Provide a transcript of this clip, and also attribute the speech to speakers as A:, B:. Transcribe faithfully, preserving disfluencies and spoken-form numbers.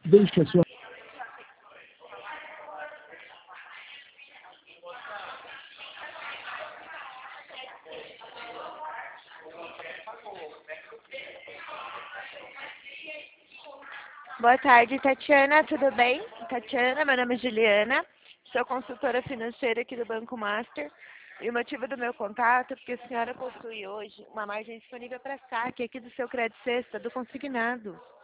A: Deixe a sua
B: Boa tarde, Tatiana, tudo bem? Tatiana, meu nome é Juliana, sou consultora financeira aqui do Banco Master. E o motivo do meu contato é porque a senhora possui hoje uma margem disponível para saque aqui do seu crédito sexta, do consignado.